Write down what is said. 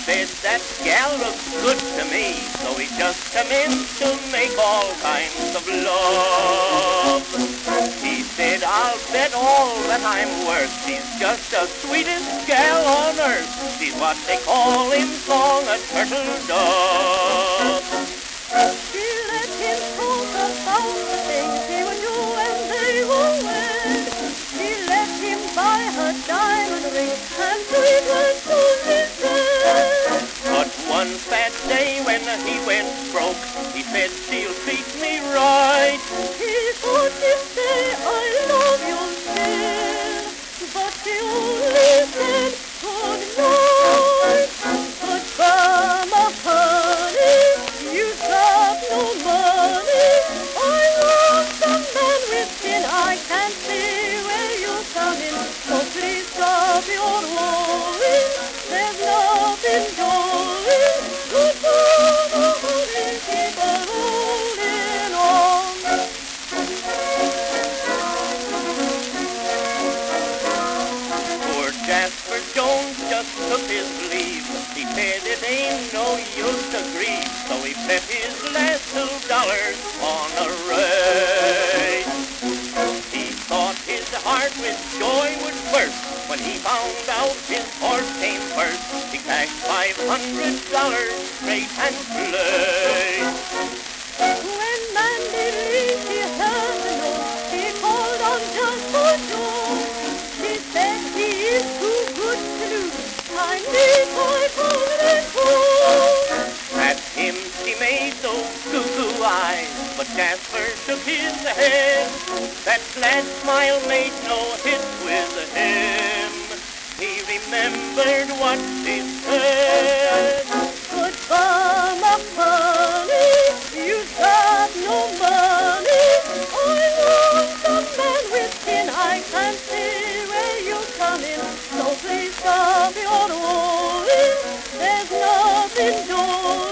said that gal looks good to me, so he just come in to make all kinds of love. He said, I'll bet all that I'm worth, she's just the sweetest gal on earth. She's what they call in song a turtle dove. She let him talk about the things he would do when they were wed. She let him buy her diamond ring and treat her to his bed. But one fat day when he went broke, he said she'll treat me right. He thought he'd say I love you still, but she only said good night. But Burma, honey, you've got no money. I want some man with skin. I can't see where you're coming, so please stop your worrying. There's nothing doing. Good Burma, honey, keep on holding on. Poor Jasper Jones just took his leave. He said it ain't no use to grieve, so he bet his last $2 on a race. He thought his heart with joy would burst when he found out his horse came first. He cashed $500 straight and placed. When Mandy Lee, she heard the news, she called on Jasper Jones. She said he is too good to lose. I need $500. At him she made those goo-goo eyes, but Jasper shook his head. That glad smile made no hit with him. He remembered what she said. Good Burma, honey, you've got no money. I want some man with skin. I can't see where you're coming, so please stop your worrying. There's nothing doing.